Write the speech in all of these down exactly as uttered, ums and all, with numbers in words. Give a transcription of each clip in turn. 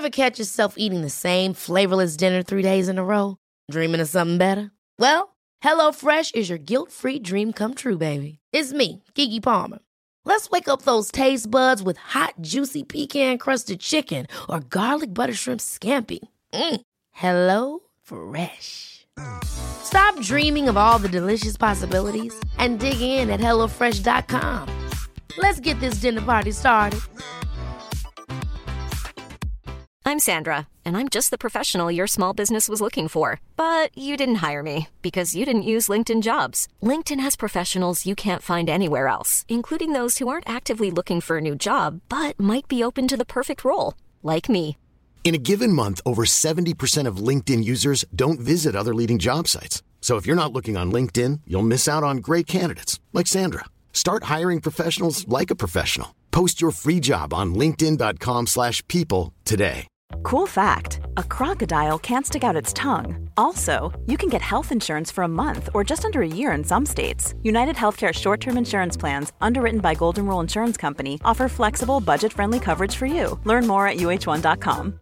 Ever catch yourself eating the same flavorless dinner three days in a row? Dreaming of something better? Well, HelloFresh is your guilt-free dream come true, baby. It's me, Keke Palmer. Let's wake up those taste buds with hot, juicy pecan-crusted chicken or garlic butter shrimp scampi. Mm. Hello Fresh. Stop dreaming of all the delicious possibilities and dig in at hello fresh dot com. Let's get this dinner party started. I'm Sandra, and I'm just the professional your small business was looking for. But you didn't hire me because you didn't use LinkedIn Jobs. LinkedIn has professionals you can't find anywhere else, including those who aren't actively looking for a new job, but might be open to the perfect role, like me. In a given month, over seventy percent of LinkedIn users don't visit other leading job sites. So if you're not looking on LinkedIn, you'll miss out on great candidates like Sandra. Start hiring professionals like a professional. Post your free job on linkedin dot com slash people today. Cool fact, a crocodile can't stick out its tongue. Also, you can get health insurance for a month or just under a year in some states. United Healthcare short-term insurance plans, underwritten by Golden Rule Insurance Company, offer flexible, budget-friendly coverage for you. Learn more at U H one dot com.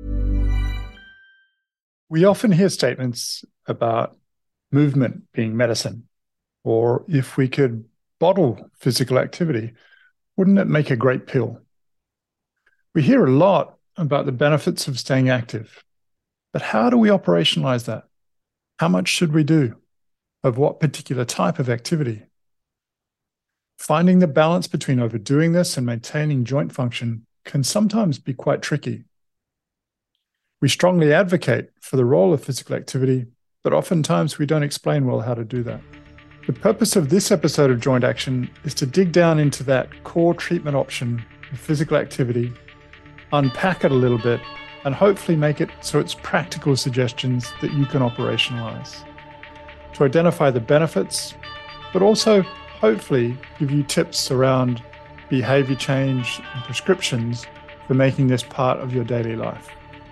We often hear statements about movement being medicine, or if we could bottle physical activity, wouldn't it make a great pill? We hear a lot about the benefits of staying active, but how do we operationalize that? How much should we do? Of what particular type of activity? Finding the balance between overdoing this and maintaining joint function can sometimes be quite tricky. We strongly advocate for the role of physical activity, but oftentimes we don't explain well how to do that. The purpose of this episode of Joint Action is to dig down into that core treatment option of physical activity, unpack it a little bit, and hopefully make it so it's practical suggestions that you can operationalize. To identify the benefits, but also hopefully give you tips around behavior change and prescriptions for making this part of your daily life.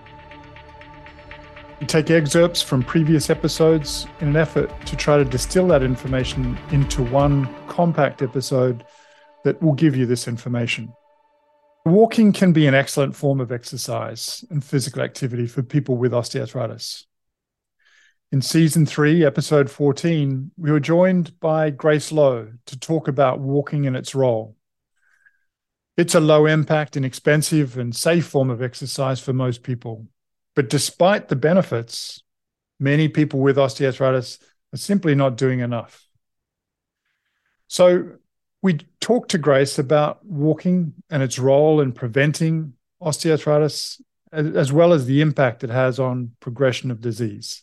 We take excerpts from previous episodes in an effort to try to distill that information into one compact episode that will give you this information. Walking can be an excellent form of exercise and physical activity for people with osteoarthritis. In season three, episode fourteen, we were joined by Grace Lowe to talk about walking and its role. It's a low impact, inexpensive, and safe form of exercise for most people. But despite the benefits, many people with osteoarthritis are simply not doing enough. So we talked to Grace about walking and its role in preventing osteoarthritis, as well as the impact it has on progression of disease.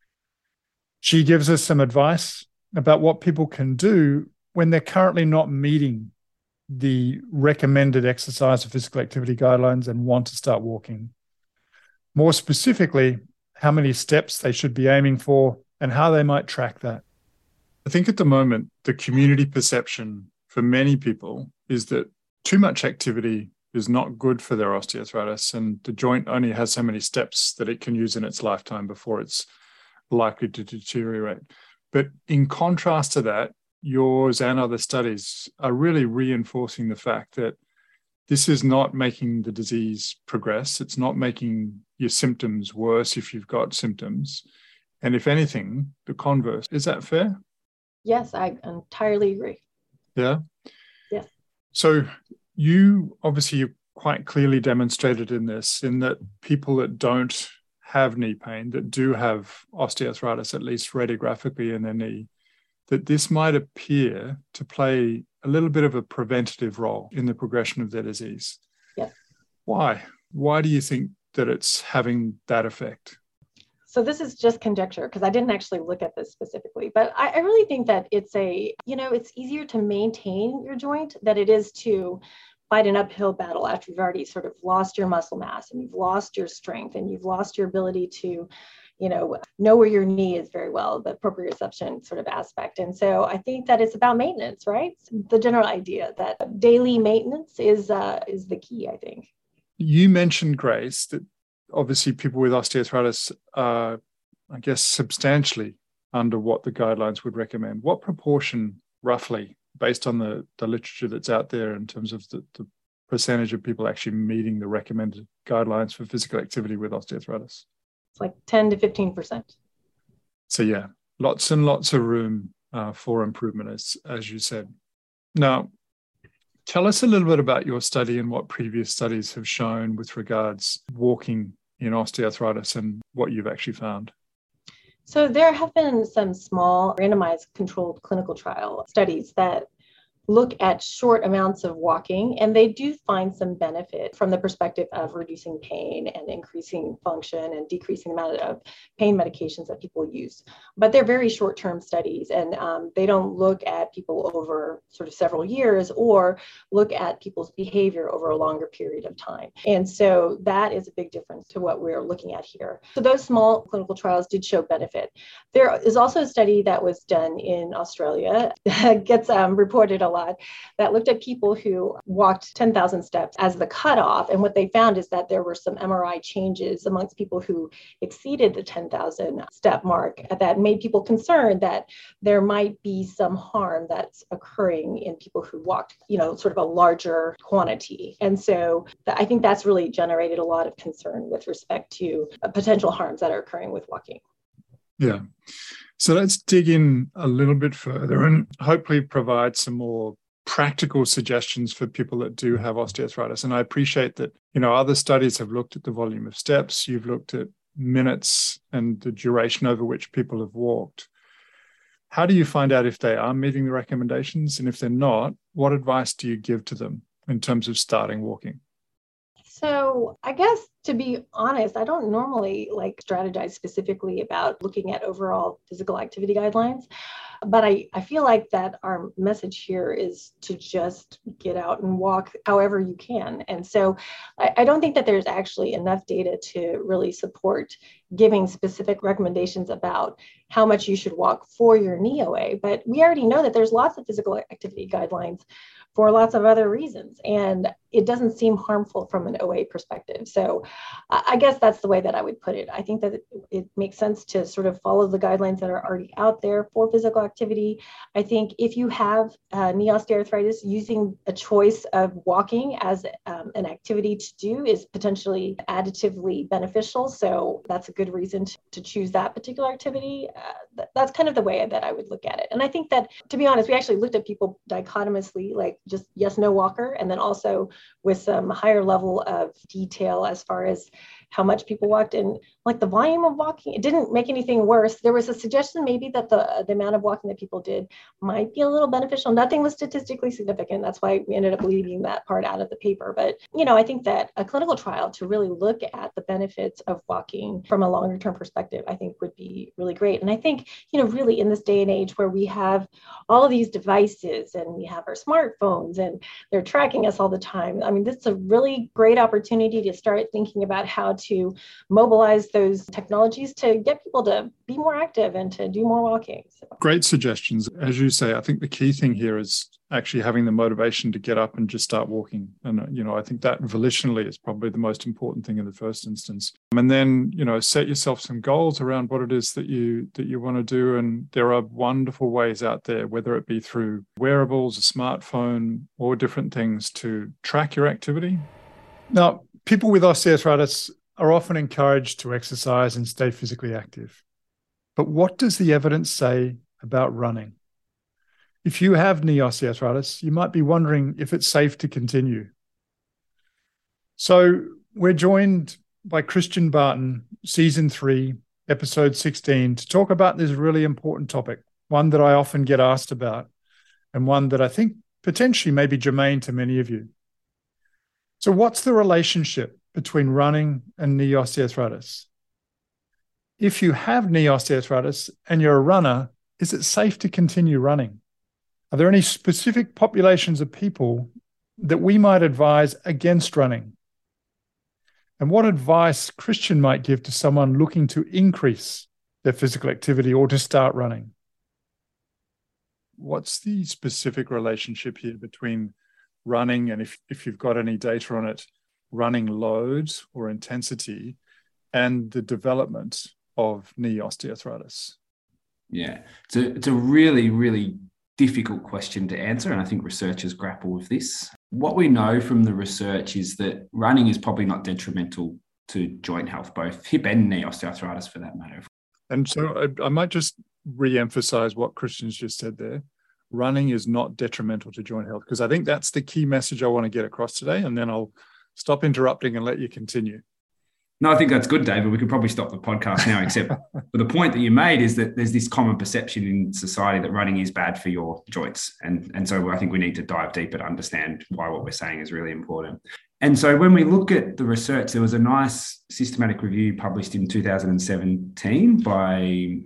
She gives us some advice about what people can do when they're currently not meeting the recommended exercise or physical activity guidelines and want to start walking. More specifically, how many steps they should be aiming for and how they might track that. I think at the moment, the community perception for many people is that too much activity is not good for their osteoarthritis, and the joint only has so many steps that it can use in its lifetime before it's likely to deteriorate. But in contrast to that, yours and other studies are really reinforcing the fact that this is not making the disease progress. It's not making your symptoms worse if you've got symptoms. And if anything, the converse. Is that fair? Yes, I entirely agree. Yeah? Yes. So you obviously quite clearly demonstrated in this, in that people that don't have knee pain, that do have osteoarthritis, at least radiographically in their knee, that this might appear to play a little bit of a preventative role in the progression of their disease. Yes. Why? Why do you think that it's having that effect? So this is just conjecture because I didn't actually look at this specifically, but I, I really think that it's a, you know, it's easier to maintain your joint than it is to fight an uphill battle after you've already sort of lost your muscle mass and you've lost your strength and you've lost your ability to, you know, know where your knee is very well, the proprioception sort of aspect. And so I think that it's about maintenance, right? The general idea that daily maintenance is uh, is the key, I think. You mentioned, Grace, that obviously people with osteoarthritis are, I guess, substantially under what the guidelines would recommend. What proportion, roughly, based on the, the literature that's out there in terms of the, the percentage of people actually meeting the recommended guidelines for physical activity with osteoarthritis? It's like ten to fifteen percent. So yeah, lots and lots of room uh, for improvement, as, as you said. Now, tell us a little bit about your study and what previous studies have shown with regards to walking in osteoarthritis and what you've actually found. So there have been some small randomized controlled clinical trial studies that look at short amounts of walking, and they do find some benefit from the perspective of reducing pain and increasing function and decreasing the amount of pain medications that people use. But they're very short-term studies, and um, they don't look at people over sort of several years or look at people's behavior over a longer period of time. And so that is a big difference to what we're looking at here. So those small clinical trials did show benefit. There is also a study that was done in Australia that gets um, reported a lot, that looked at people who walked ten thousand steps as the cutoff. And what they found is that there were some M R I changes amongst people who exceeded the ten thousand step mark that made people concerned that there might be some harm that's occurring in people who walked, you know, sort of a larger quantity. And so I think that's really generated a lot of concern with respect to potential harms that are occurring with walking. Yeah. So let's dig in a little bit further and hopefully provide some more practical suggestions for people that do have osteoarthritis. And I appreciate that, you know, other studies have looked at the volume of steps, you've looked at minutes and the duration over which people have walked. How do you find out if they are meeting the recommendations? And if they're not, what advice do you give to them in terms of starting walking? So I guess, to be honest, I don't normally like strategize specifically about looking at overall physical activity guidelines, but I, I feel like that our message here is to just get out and walk however you can. And so I, I don't think that there's actually enough data to really support giving specific recommendations about how much you should walk for your knee O A. But we already know that there's lots of physical activity guidelines for lots of other reasons, and it doesn't seem harmful from an O A perspective. So I guess that's the way that I would put it. I think that it, it makes sense to sort of follow the guidelines that are already out there for physical activity. I think if you have uh, knee osteoarthritis, using a choice of walking as um, an activity to do is potentially additively beneficial. So that's a good reason to, to choose that particular activity. Uh, th- that's kind of the way that I would look at it. And I think that, to be honest, we actually looked at people dichotomously, like just yes, no walker, and then also with some higher level of detail as far as how much people walked, and like the volume of walking, it didn't make anything worse. There was a suggestion maybe that the, the amount of walking that people did might be a little beneficial. Nothing was statistically significant. That's why we ended up leaving that part out of the paper. But, you know, I think that a clinical trial to really look at the benefits of walking from a longer term perspective, I think would be really great. And I think, you know, really in this day and age where we have all of these devices and we have our smartphones and they're tracking us all the time. I mean, this is a really great opportunity to start thinking about how to mobilize those technologies to get people to be more active and to do more walking. So. Great suggestions. As you say, I think the key thing here is actually having the motivation to get up and just start walking. And, you know, I think that volitionally is probably the most important thing in the first instance. And then, you know, set yourself some goals around what it is that you that you want to do. And there are wonderful ways out there, whether it be through wearables, a smartphone, or different things to track your activity. Now, people with osteoarthritis are often encouraged to exercise and stay physically active. But what does the evidence say about running? If you have knee osteoarthritis, you might be wondering if it's safe to continue. So we're joined by Christian Barton, season three, episode sixteen, to talk about this really important topic, one that I often get asked about, and one that I think potentially may be germane to many of you. So what's the relationship between running and knee osteoarthritis? If you have knee osteoarthritis and you're a runner, is it safe to continue running? Are there any specific populations of people that we might advise against running? And what advice Christian might give to someone looking to increase their physical activity or to start running? What's the specific relationship here between running and, if, if you've got any data on it, running loads or intensity and the development of knee osteoarthritis? Yeah, it's a, it's a really, really difficult question to answer, and I think researchers grapple with this. what we know from the research is that running is probably not detrimental to joint health, both hip and knee osteoarthritis for that matter. And so I, I might just re-emphasize what Christian's just said there. Running is not detrimental to joint health, because I think that's the key message I want to get across today. And then I'll stop interrupting and let you continue. No, I think that's good, David. We could probably stop the podcast now, except for the point that you made is that there's this common perception in society that running is bad for your joints. And, and so I think we need to dive deeper to understand why what we're saying is really important. And so when we look at the research, there was a nice systematic review published in two thousand seventeen by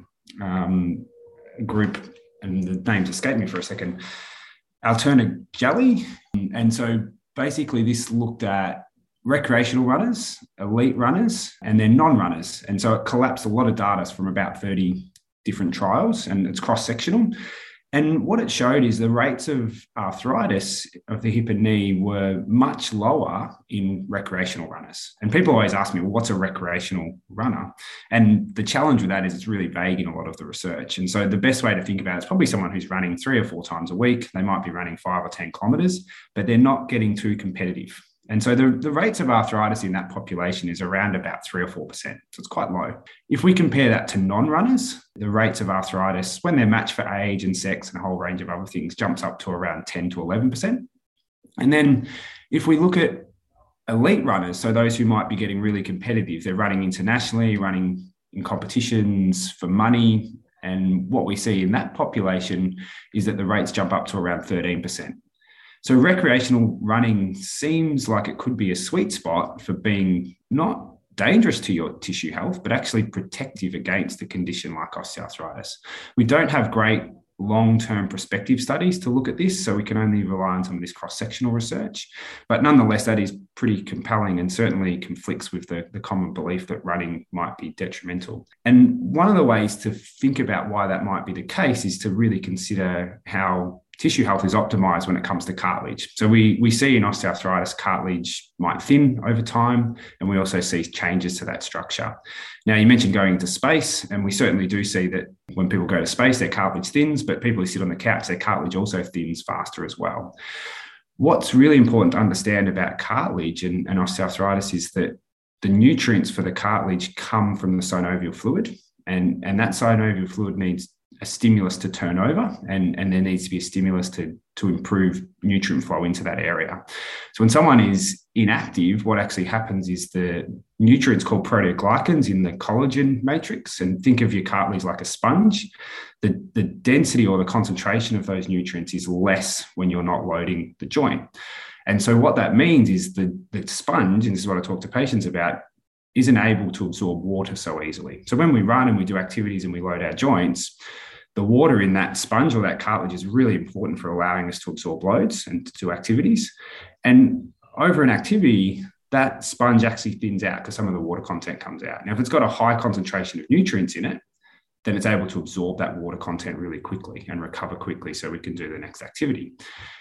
um, a group, and the names escape me for a second, Alterna Jelly. And so basically this looked at recreational runners, elite runners, and then non-runners. And so it collapsed a lot of data from about thirty different trials, and it's cross-sectional. And what it showed is the rates of arthritis of the hip and knee were much lower in recreational runners. And people always ask me, well, what's a recreational runner? And the challenge with that is it's really vague in a lot of the research. And so the best way to think about it is probably someone who's running three or four times a week. They might be running five or ten kilometers, but they're not getting too competitive. And so the, the rates of arthritis in that population is around about three or four percent. So it's quite low. If we compare that to non-runners, the rates of arthritis, when they're matched for age and sex and a whole range of other things, jumps up to around ten to eleven percent. And then if we look at elite runners, so those who might be getting really competitive, they're running internationally, running in competitions for money. And what we see in that population is that the rates jump up to around thirteen percent. So recreational running seems like it could be a sweet spot for being not dangerous to your tissue health, but actually protective against a condition like osteoarthritis. We don't have great long-term prospective studies to look at this, so we can only rely on some of this cross-sectional research. But nonetheless, that is pretty compelling and certainly conflicts with the, the common belief that running might be detrimental. And one of the ways to think about why that might be the case is to really consider how tissue health is optimized when it comes to cartilage. So we, we see in osteoarthritis, cartilage might thin over time, and we also see changes to that structure. Now, you mentioned going into space, and we certainly do see that when people go to space, their cartilage thins, but people who sit on the couch, their cartilage also thins faster as well. What's really important to understand about cartilage and, and osteoarthritis is that the nutrients for the cartilage come from the synovial fluid, and, and that synovial fluid needs a stimulus to turn over, and, and there needs to be a stimulus to, to improve nutrient flow into that area. So when someone is inactive, what actually happens is the nutrients called proteoglycans in the collagen matrix, and think of your cartilage like a sponge. The, the density or the concentration of those nutrients is less when you're not loading the joint. And so what that means is the, the sponge, and this is what I talk to patients about, isn't able to absorb water so easily. So when we run and we do activities and we load our joints, the water in that sponge or that cartilage is really important for allowing us to absorb loads and to do activities. And over an activity, that sponge actually thins out because some of the water content comes out. Now, if it's got a high concentration of nutrients in it, then it's able to absorb that water content really quickly and recover quickly so we can do the next activity.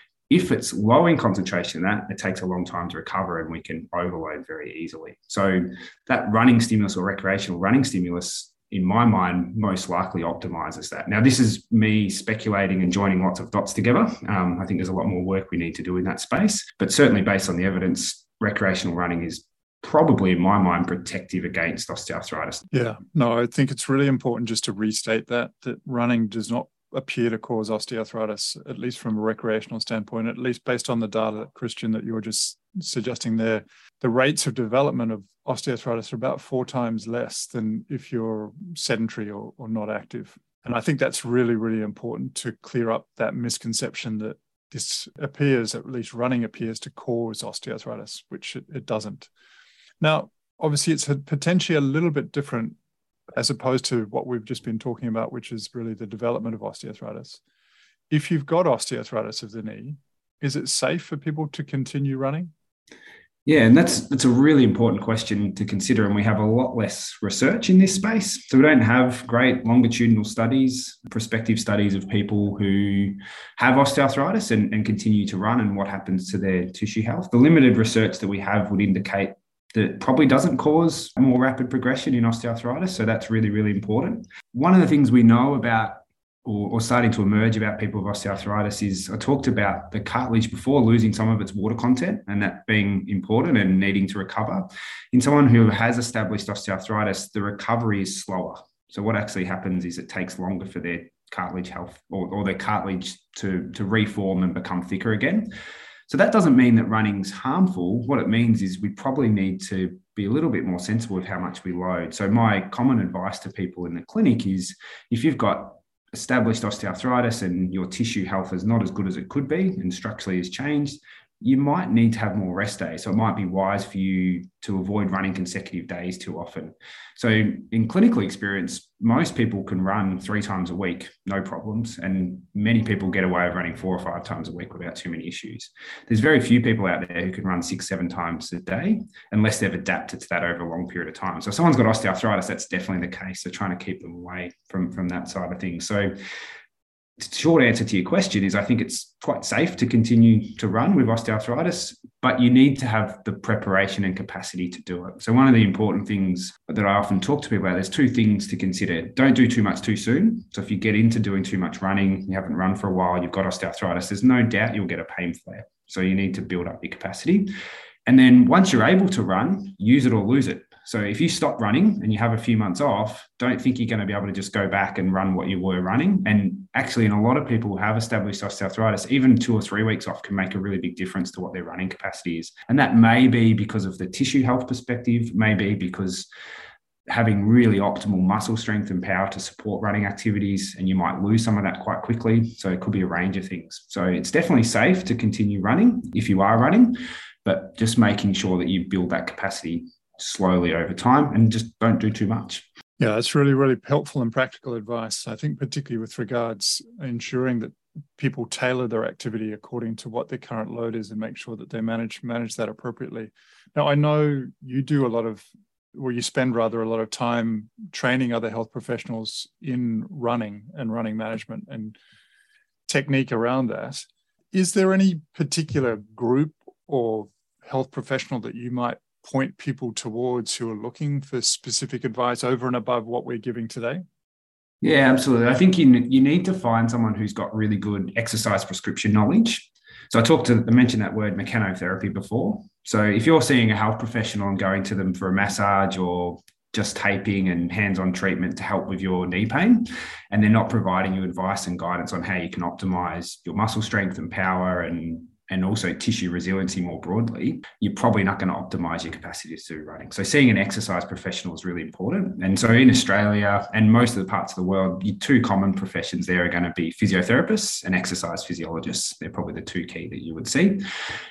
If it's low in concentration, that it takes a long time to recover and we can overload very easily. So that running stimulus or recreational running stimulus, in my mind, most likely optimizes that. Now, this is me speculating and joining lots of dots together. Um, I think there's a lot more work we need to do in that space, but certainly based on the evidence, recreational running is probably, in my mind, protective against osteoarthritis. Yeah, no, I think it's really important just to restate that, that running does not appear to cause osteoarthritis, at least from a recreational standpoint, at least based on the data, Christian, that you're just suggesting there. The rates of development of osteoarthritis are about four times less than if you're sedentary or, or not active. And I think that's really, really important to clear up that misconception that this appears, at least running appears to cause osteoarthritis, which it, it doesn't. Now, obviously, it's a, potentially a little bit different as opposed to what we've just been talking about, which is really the development of osteoarthritis. If you've got osteoarthritis of the knee, is it safe for people to continue running? Yeah, and that's that's a really important question to consider, and we have a lot less research in this space. So we don't have great longitudinal studies, prospective studies of people who have osteoarthritis and, and continue to run and what happens to their tissue health. The limited research that we have would indicate that it probably doesn't cause more rapid progression in osteoarthritis, so that's really, really important. One of the things we know about or, or starting to emerge about people with osteoarthritis is I talked about the cartilage before losing some of its water content and that being important and needing to recover. In someone who has established osteoarthritis, the recovery is slower. So what actually happens is it takes longer for their cartilage health or, or their cartilage to, to reform and become thicker again. So that doesn't mean that running's harmful. What it means is we probably need to be a little bit more sensible with how much we load. So my common advice to people in the clinic is if you've got established osteoarthritis and your tissue health is not as good as it could be and structurally has changed, you might need to have more rest days. So it might be wise for you to avoid running consecutive days too often. So in clinical experience, most people can run three times a week, no problems. And many people get away with running four or five times a week without too many issues. There's very few people out there who can run six, seven times a day, unless they've adapted to that over a long period of time. So if someone's got osteoarthritis, that's definitely the case. So trying to keep them away from, from that side of things. So short answer to your question is I think it's quite safe to continue to run with osteoarthritis, but you need to have the preparation and capacity to do it. So one of the important things that I often talk to people about, there's two things to consider. Don't do too much too soon. So if you get into doing too much running, you haven't run for a while, you've got osteoarthritis, there's no doubt you'll get a pain flare. So you need to build up your capacity. And then once you're able to run, use it or lose it. So if you stop running and you have a few months off, don't think you're going to be able to just go back and run what you were running. And actually, in a lot of people who have established osteoarthritis, even two or three weeks off can make a really big difference to what their running capacity is. And that may be because of the tissue health perspective, maybe because having really optimal muscle strength and power to support running activities, and you might lose some of that quite quickly. So it could be a range of things. So it's definitely safe to continue running if you are running, but just making sure that you build that capacity slowly over time and just don't do too much. Yeah, that's really, really helpful and practical advice. I think particularly with regards ensuring that people tailor their activity according to what their current load is and make sure that they manage manage that appropriately. Now, I know you do a lot of, or you spend rather a lot of time training other health professionals in running and running management and technique around that. Is there any particular group or health professional that you might point people towards who are looking for specific advice over and above what we're giving today? Yeah, absolutely. I think you, you need to find someone who's got really good exercise prescription knowledge. So I talked to, I mentioned that word mechanotherapy before. So if you're seeing a health professional and going to them for a massage or just taping and hands-on treatment to help with your knee pain, and they're not providing you advice and guidance on how you can optimize your muscle strength and power and and also tissue resiliency more broadly, you're probably not going to optimize your capacity to do running. So seeing an exercise professional is really important. And so in Australia and most of the parts of the world, your two common professions there are going to be physiotherapists and exercise physiologists. They're probably the two key that you would see.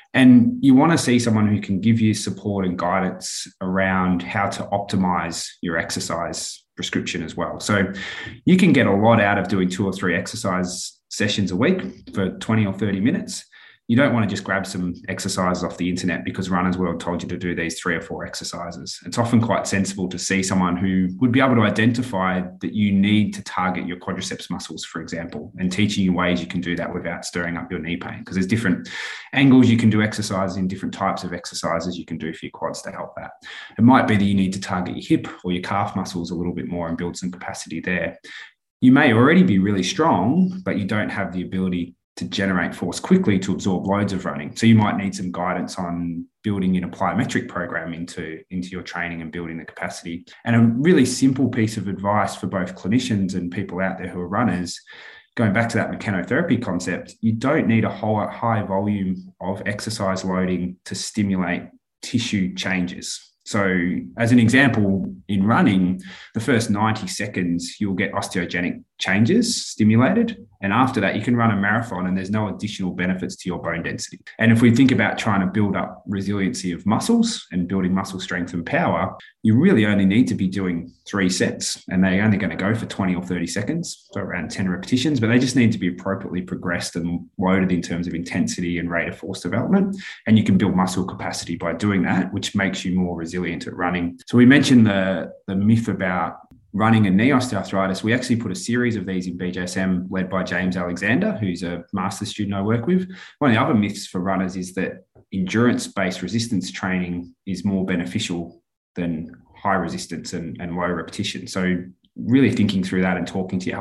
And you want to see someone who can give you support and guidance around how to optimize your exercise prescription as well. So you can get a lot out of doing two or three exercise sessions a week for twenty or thirty minutes. You don't want to just grab some exercises off the internet because Runner's World told you to do these three or four exercises. It's often quite sensible to see someone who would be able to identify that you need to target your quadriceps muscles, for example, and teaching you ways you can do that without stirring up your knee pain. Because there's different angles you can do exercises in, different types of exercises you can do for your quads to help that. It might be that you need to target your hip or your calf muscles a little bit more and build some capacity there. You may already be really strong, but you don't have the ability to generate force quickly to absorb loads of running. So you might need some guidance on building in a plyometric program into, into your training and building the capacity. And a really simple piece of advice for both clinicians and people out there who are runners, going back to that mechanotherapy concept, you don't need a whole high volume of exercise loading to stimulate tissue changes. So as an example, in running, the first ninety seconds, you'll get osteogenic changes stimulated. And after that, you can run a marathon and there's no additional benefits to your bone density. And if we think about trying to build up resiliency of muscles and building muscle strength and power, you really only need to be doing three sets and they're only going to go for twenty or thirty seconds, so around ten repetitions, but they just need to be appropriately progressed and loaded in terms of intensity and rate of force development. And you can build muscle capacity by doing that, which makes you more resilient at running. So we mentioned the, the myth about running and knee osteoarthritis. We actually put a series of these in B J S M led by James Alexander, who's a master's student I work with. One of the other myths for runners is that endurance-based resistance training is more beneficial than high resistance and, and low repetition. So really thinking through that and talking to your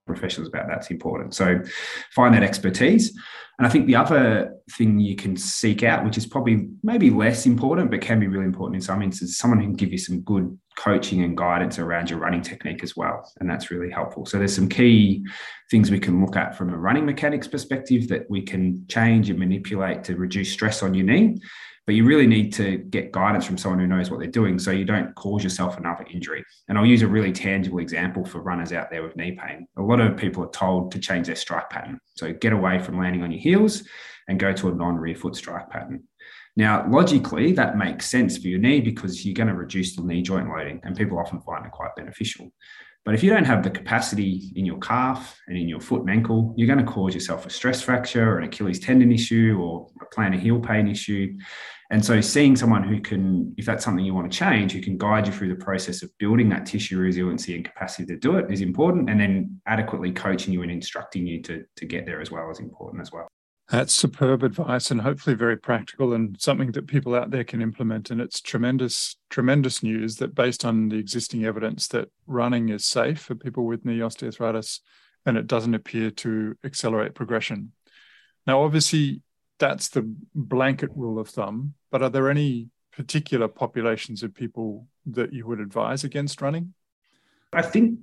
professionals about that's important. So find that expertise. And I think the other thing you can seek out, which is probably maybe less important, but can be really important in some instances, someone who can give you some good coaching and guidance around your running technique as well. And that's really helpful. So there's some key things we can look at from a running mechanics perspective that we can change and manipulate to reduce stress on your knee. But you really need to get guidance from someone who knows what they're doing so you don't cause yourself another injury. And I'll use a really tangible example for runners out there with knee pain. A lot of people are told to change their strike pattern. So get away from landing on your heels and go to a non-rear foot strike pattern. Now, logically, that makes sense for your knee because you're going to reduce the knee joint loading, and people often find it quite beneficial. But if you don't have the capacity in your calf and in your foot and ankle, you're going to cause yourself a stress fracture or an Achilles tendon issue or a plantar heel pain issue. And so seeing someone who can, if that's something you want to change, who can guide you through the process of building that tissue resiliency and capacity to do it is important. And then adequately coaching you and instructing you to, to get there as well is important as well. That's superb advice and hopefully very practical and something that people out there can implement. And it's tremendous, tremendous news that based on the existing evidence that running is safe for people with knee osteoarthritis and it doesn't appear to accelerate progression. Now, obviously, that's the blanket rule of thumb, but are there any particular populations of people that you would advise against running? I think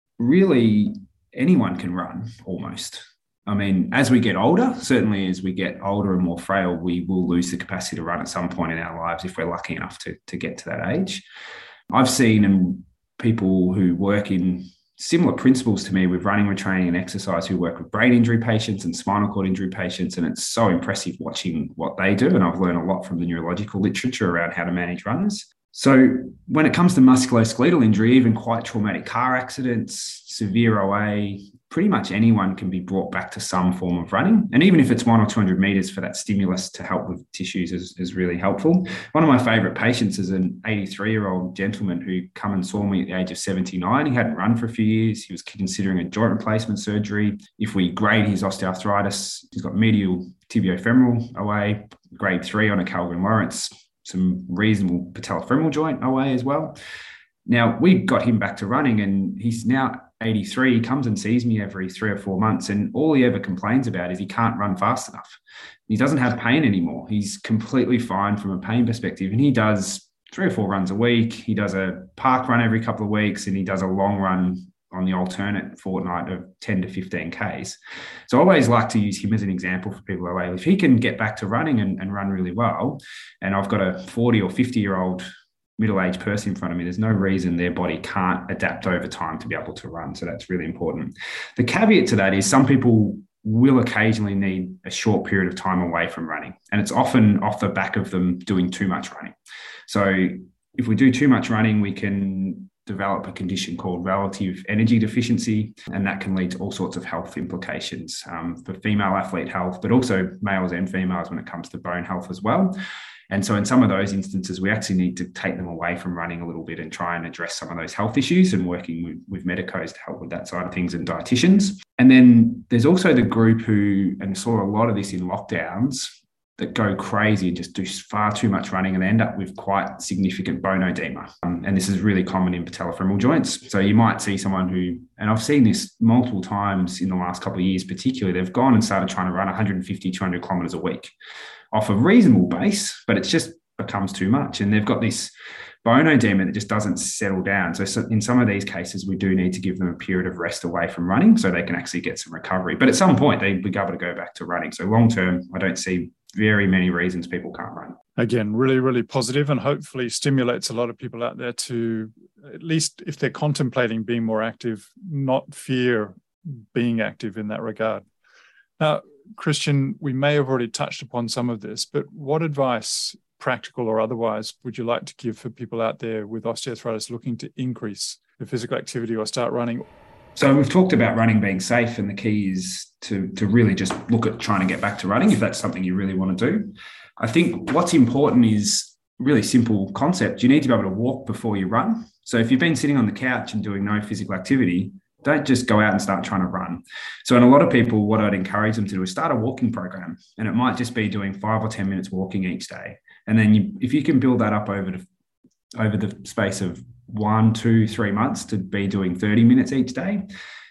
really anyone can run almost. I mean, as we get older, certainly as we get older and more frail, we will lose the capacity to run at some point in our lives if we're lucky enough to, to get to that age. I've seen um, people who work in similar principles to me with running, retraining and exercise who work with brain injury patients and spinal cord injury patients. And it's so impressive watching what they do. And I've learned a lot from the neurological literature around how to manage runners. So when it comes to musculoskeletal injury, even quite traumatic car accidents, severe O A, pretty much anyone can be brought back to some form of running. And even if it's one or two hundred meters for that stimulus to help with tissues is, is really helpful. One of my favorite patients is an eighty-three year old gentleman who come and saw me at the age of seventy-nine. He hadn't run for a few years. He was considering a joint replacement surgery. If we grade his osteoarthritis, he's got medial tibiofemoral O A, grade three on a Calvin-Lawrence, some reasonable patellofemoral joint O A as well. Now, we got him back to running and he's now eighty-three. He comes and sees me every three or four months and all he ever complains about is he can't run fast enough. He doesn't have pain anymore. He's completely fine from a pain perspective and he does three or four runs a week. He does a park run every couple of weeks and he does a long run on the alternate fortnight of ten to fifteen Ks. So I always like to use him as an example for people. If he can get back to running and, and run really well, and I've got a forty or fifty year old middle-aged person in front of me, there's no reason their body can't adapt over time to be able to run. So that's really important. The caveat to that is some people will occasionally need a short period of time away from running. And it's often off the back of them doing too much running. So if we do too much running, we can develop a condition called relative energy deficiency, and that can lead to all sorts of health implications um, for female athlete health, but also males and females when it comes to bone health as well. And so in some of those instances, we actually need to take them away from running a little bit and try and address some of those health issues and working with, with medicos to help with that side of things and dietitians. And then there's also the group who, and saw a lot of this in lockdowns, that go crazy and just do far too much running and they end up with quite significant bone edema. Um, and this is really common in patellofemoral joints. So you might see someone who, and I've seen this multiple times in the last couple of years, particularly, they've gone and started trying to run one fifty, two hundred kilometers a week off a reasonable base, but it's just becomes too much. And they've got this bone edema that just doesn't settle down. So, so in some of these cases, we do need to give them a period of rest away from running so they can actually get some recovery. But at some point, they'll be able to go back to running. So long term, I don't see very many reasons people can't run. Again, really, really positive and hopefully stimulates a lot of people out there to, at least if they're contemplating being more active, not fear being active in that regard. Now, Christian, we may have already touched upon some of this, but what advice, practical or otherwise, would you like to give for people out there with osteoarthritis looking to increase their physical activity or start running? So we've talked about running being safe, and the key is to, to really just look at trying to get back to running if that's something you really want to do. I think what's important is really simple concept. You need to be able to walk before you run. So if you've been sitting on the couch and doing no physical activity, don't just go out and start trying to run. So in a lot of people, what I'd encourage them to do is start a walking program. And it might just be doing five or ten minutes walking each day. And then you, if you can build that up over the, over the space of one, two, three months to be doing thirty minutes each day,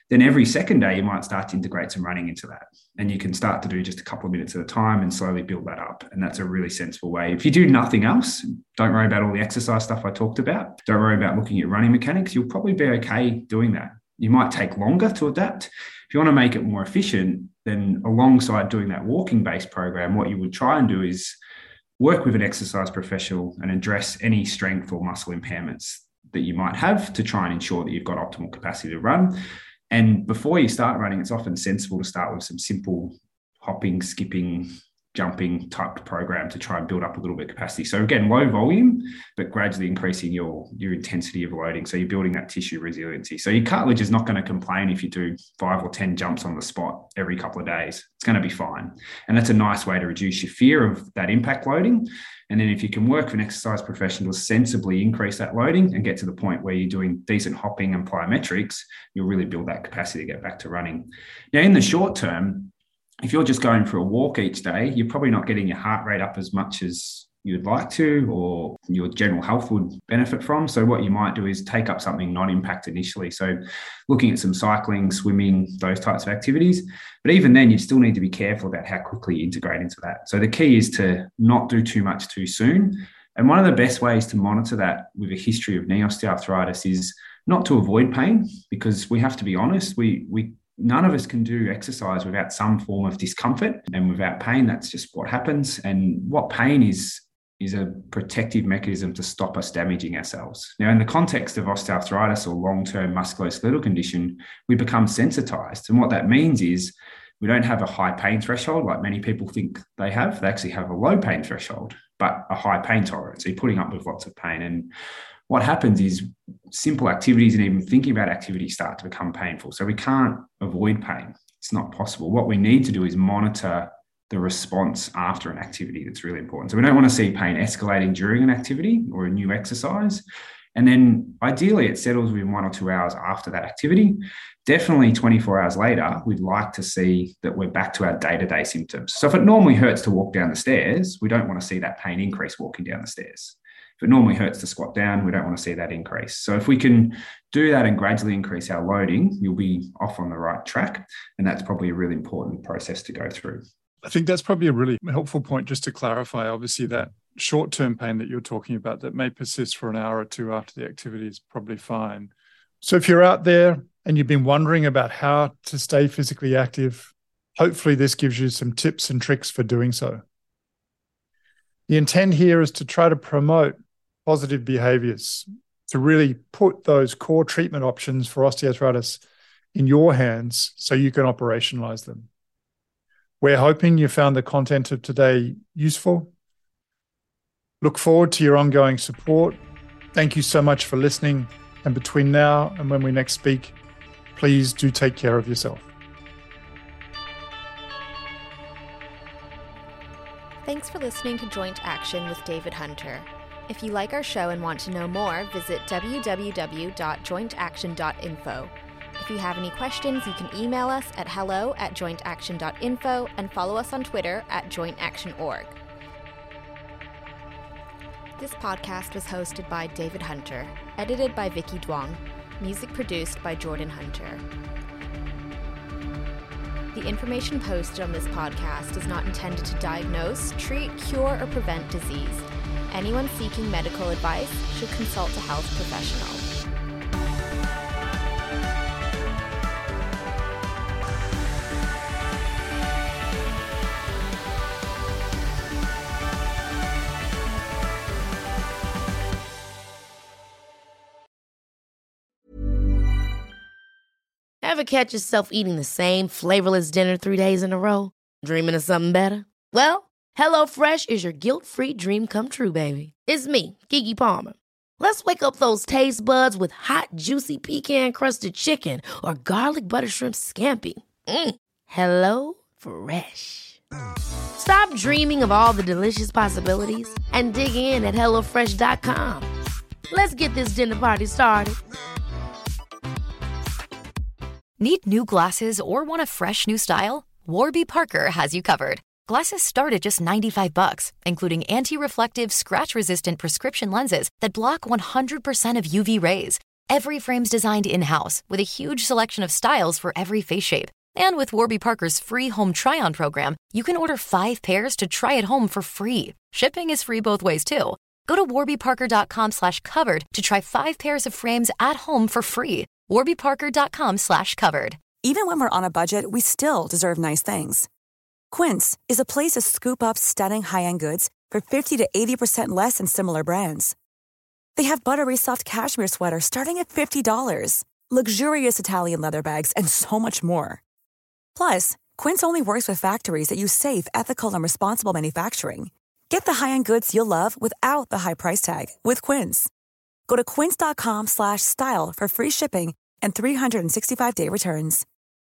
then every second day you might start to integrate some running into that. And you can start to do just a couple of minutes at a time and slowly build that up. And that's a really sensible way. If you do nothing else, don't worry about all the exercise stuff I talked about. Don't worry about looking at running mechanics. You'll probably be okay doing that. You might take longer to adapt. If you want to make it more efficient, then alongside doing that walking-based program, what you would try and do is work with an exercise professional and address any strength or muscle impairments that you might have to try and ensure that you've got optimal capacity to run. And before you start running, it's often sensible to start with some simple hopping, skipping, jumping type program to try and build up a little bit of capacity. So again, low volume, but gradually increasing your, your intensity of loading. So you're building that tissue resiliency. So your cartilage is not going to complain if you do five or ten jumps on the spot every couple of days. It's going to be fine. And that's a nice way to reduce your fear of that impact loading. And then if you can work with an exercise professional to sensibly increase that loading and get to the point where you're doing decent hopping and plyometrics, you'll really build that capacity to get back to running. Now, in the short term, if you're just going for a walk each day, you're probably not getting your heart rate up as much as you'd like to, or your general health would benefit from. So what you might do is take up something non-impact initially. So looking at some cycling, swimming, those types of activities. But even then, you still need to be careful about how quickly you integrate into that. So the key is to not do too much too soon. And one of the best ways to monitor that with a history of knee osteoarthritis is not to avoid pain, because we have to be honest, we we none of us can do exercise without some form of discomfort, and without pain, that's just what happens. And what pain is, is a protective mechanism to stop us damaging ourselves. Now, in the context of osteoarthritis or long-term musculoskeletal condition, we become sensitized. And what that means is we don't have a high pain threshold like many people think they have. They actually have a low pain threshold, but a high pain tolerance. So you're putting up with lots of pain. And what happens is simple activities and even thinking about activities start to become painful. So we can't avoid pain. It's not possible. What we need to do is monitor the response after an activity. That's really important. So we don't want to see pain escalating during an activity or a new exercise. And then ideally it settles within one or two hours after that activity. Definitely twenty-four hours later, we'd like to see that we're back to our day-to-day symptoms. So if it normally hurts to walk down the stairs, we don't want to see that pain increase walking down the stairs. If it normally hurts to squat down, we don't want to see that increase. So if we can do that and gradually increase our loading, you'll be off on the right track. And that's probably a really important process to go through. I think that's probably a really helpful point just to clarify. Obviously, that short-term pain that you're talking about that may persist for an hour or two after the activity is probably fine. So if you're out there and you've been wondering about how to stay physically active, hopefully this gives you some tips and tricks for doing so. The intent here is to try to promote positive behaviors, to really put those core treatment options for osteoarthritis in your hands so you can operationalize them. We're hoping you found the content of today useful. Look forward to your ongoing support. Thank you so much for listening. And between now and when we next speak, please do take care of yourself. Thanks for listening to Joint Action with David Hunter. If you like our show and want to know more, visit w w w dot joint action dot info. If you have any questions, you can email us at hello at joint action dot info and follow us on Twitter at joint action dot org. This podcast was hosted by David Hunter, edited by Vicky Duong, music produced by Jordan Hunter. The information posted on this podcast is not intended to diagnose, treat, cure, or prevent disease. Anyone seeking medical advice should consult a health professional. Ever catch yourself eating the same flavorless dinner three days in a row? Dreaming of something better? Well, HelloFresh is your guilt-free dream come true, baby. It's me, Keke Palmer. Let's wake up those taste buds with hot, juicy pecan-crusted chicken or garlic butter shrimp scampi. Mm. Hello Fresh. Stop dreaming of all the delicious possibilities and dig in at hello fresh dot com. Let's get this dinner party started. Need new glasses or want a fresh new style? Warby Parker has you covered. Glasses start at just ninety-five bucks, including anti-reflective, scratch-resistant prescription lenses that block one hundred percent of U V rays. Every frame's designed in-house with a huge selection of styles for every face shape. And with Warby Parker's free home try-on program, you can order five pairs to try at home for free. Shipping is free both ways, too. Go to warbyparker.com slash covered to try five pairs of frames at home for free. warbyparker.com slash covered. Even when we're on a budget, we still deserve nice things. Quince is a place to scoop up stunning high-end goods for fifty to eighty percent less than similar brands. They have buttery soft cashmere sweaters starting at fifty dollars, luxurious Italian leather bags, and so much more. Plus, Quince only works with factories that use safe, ethical, and responsible manufacturing. Get the high-end goods you'll love without the high price tag with Quince. Go to quince.com slash style for free shipping and three sixty-five day returns.